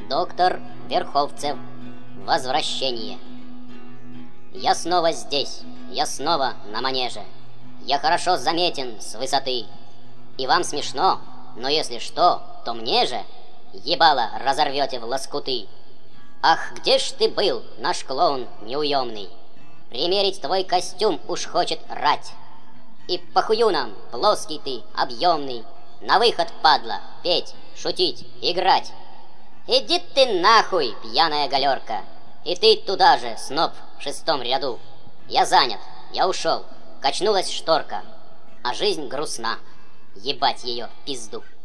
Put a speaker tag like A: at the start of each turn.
A: Доктор Верховцев. Возвращение. Я снова здесь, я снова на манеже. Я хорошо заметен с высоты. И вам смешно, но если что, то мне же ебало разорвете в лоскуты. Ах, где ж ты был, наш клоун неуемный? Примерить твой костюм уж хочет рать. И похую нам, плоский ты, объемный. На выход, падла, петь, шутить, играть. Иди ты нахуй, пьяная галерка. И ты туда же, сноб в 6-м ряду. Я занят, я ушел, качнулась шторка. А жизнь грустна, ебать ее пизду.